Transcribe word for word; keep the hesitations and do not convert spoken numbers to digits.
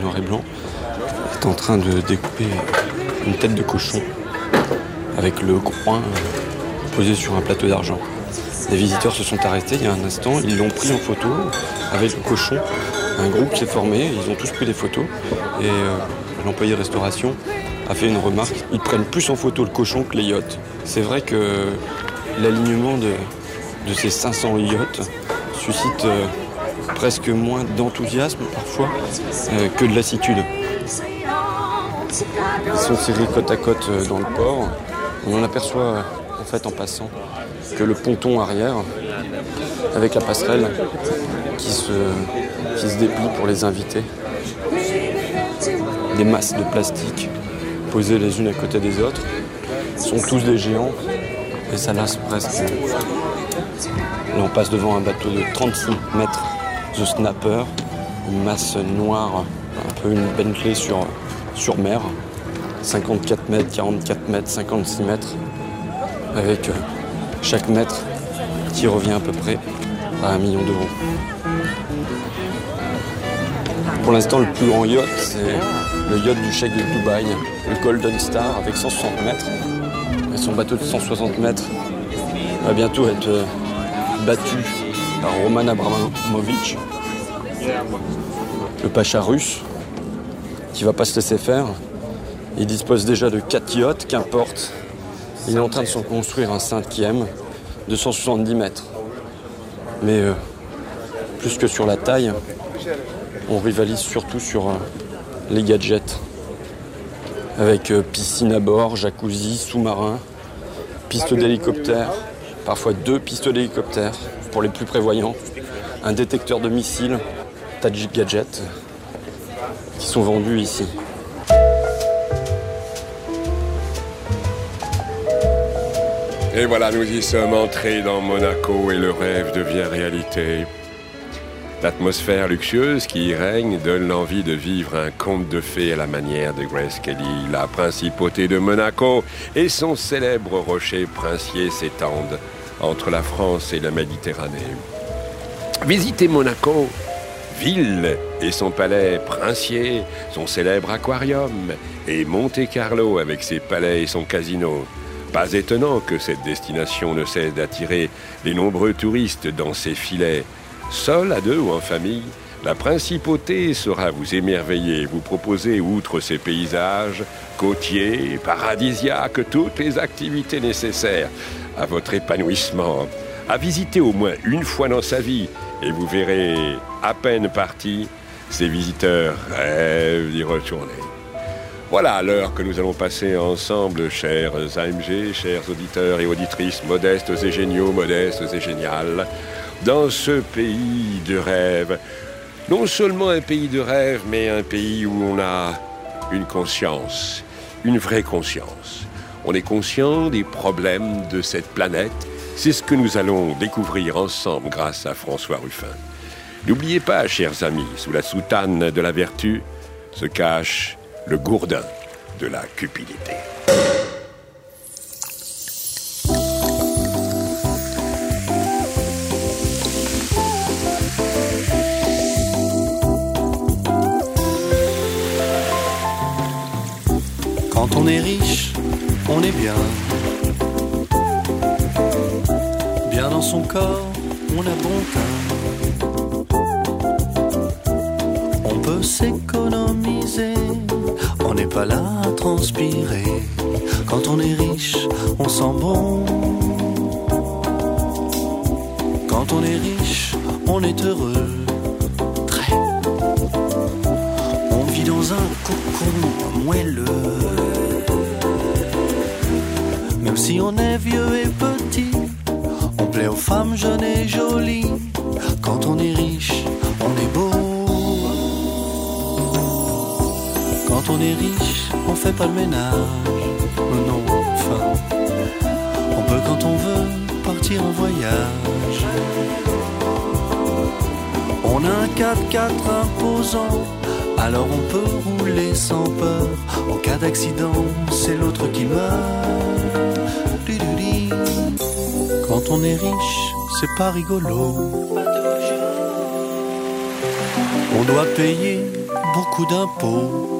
noir et blanc, est en train de découper une tête de cochon avec le groin posé sur un plateau d'argent. Les visiteurs se sont arrêtés il y a un instant, ils l'ont pris en photo avec le cochon. Un groupe s'est formé, ils ont tous pris des photos et euh, l'employé de restauration a fait une remarque. Ils prennent plus en photo le cochon que les yachts. C'est vrai que l'alignement de, de ces cinq cents yachts suscite euh, presque moins d'enthousiasme parfois euh, que de lassitude. Ils sont serrés côte à côte euh, dans le port. On en aperçoit euh, en fait en passant que le ponton arrière avec la passerelle qui se, qui se déplie pour les invités. Des masses de plastique posées les unes à côté des autres sont tous des géants et ça lasse presque. Là on passe devant un bateau de trente-six mètres, The Snapper, une masse noire, un peu une Bentley sur, sur mer, cinquante-quatre mètres, quarante-quatre mètres, cinquante-six mètres, avec chaque mètre qui revient à peu près à un million d'euros. Pour l'instant, le plus grand yacht, c'est le yacht du cheikh de Dubaï, le Golden Star, avec cent soixante mètres. Et son bateau de cent soixante mètres va bientôt être battu par Roman Abramovich, le pacha russe, qui va pas se laisser faire. Il dispose déjà de quatre yachts, qu'importe. Il est en train de s'en construire un cinquième de cent soixante-dix mètres. Mais euh, plus que sur la taille, on rivalise surtout sur euh, les gadgets. Avec euh, piscine à bord, jacuzzi, sous-marin, piste d'hélicoptère, parfois deux pistes d'hélicoptère pour les plus prévoyants, un détecteur de missiles, tas de gadgets qui sont vendus ici. Et voilà, nous y sommes entrés dans Monaco et le rêve devient réalité. L'atmosphère luxueuse qui y règne donne l'envie de vivre un conte de fées à la manière de Grace Kelly. La principauté de Monaco et son célèbre rocher princier s'étendent entre la France et la Méditerranée. Visitez Monaco, ville et son palais princier, son célèbre aquarium, et Monte-Carlo avec ses palais et son casino. Pas étonnant que cette destination ne cesse d'attirer les nombreux touristes dans ses filets. Seul, à deux ou en famille, la principauté saura vous émerveiller, vous proposer, outre ses paysages côtiers, paradisiaques, toutes les activités nécessaires à votre épanouissement. À visiter au moins une fois dans sa vie, et vous verrez, à peine partis, ces visiteurs rêvent d'y retourner. Voilà l'heure que nous allons passer ensemble, chers A M G, chers auditeurs et auditrices, modestes et géniaux, modestes et géniales, dans ce pays de rêve. Non seulement un pays de rêve, mais un pays où on a une conscience, une vraie conscience. On est conscient des problèmes de cette planète. C'est ce que nous allons découvrir ensemble grâce à François Ruffin. N'oubliez pas, chers amis, sous la soutane de la vertu se cache le gourdin de la cupidité. Quand on est riche, on est bien. Bien dans son corps, on a bon teint. On peut s'économiser, on n'est pas là à transpirer. Quand on est riche, on sent bon. Quand on est riche, on est heureux. Très. On vit dans un cocon moelleux. Même si on est vieux et petit, on plaît aux femmes jeunes et jolies. Quand on est riche, on est beau. Quand on est riche, on fait pas le ménage. Non, enfin, on peut quand on veut partir en voyage. On a un quatre-quatre imposant, alors on peut rouler sans peur. En cas d'accident, c'est l'autre qui meurt. Quand on est riche, c'est pas rigolo. On doit payer beaucoup d'impôts.